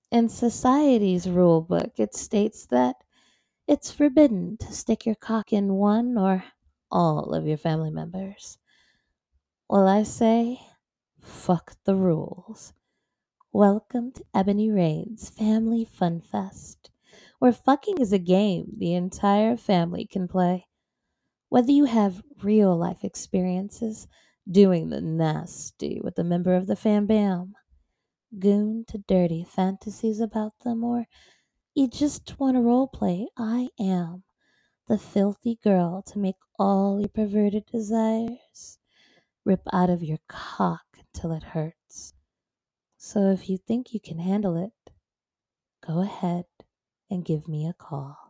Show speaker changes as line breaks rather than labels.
In society's rule book, it states that it's forbidden to stick your cock in one or all of your family members. Well, I say, fuck the rules. Welcome to Ebony Rain's Family Fun Fest, where fucking is a game the entire family can play. Whether you have real life experiences doing the nasty with a member of the fam bam, goon to dirty fantasies about them, or you just want to role play, I am the filthy girl to make all your perverted desires rip out of your cock till it hurts. So if you think you can handle it, go ahead and give me a call.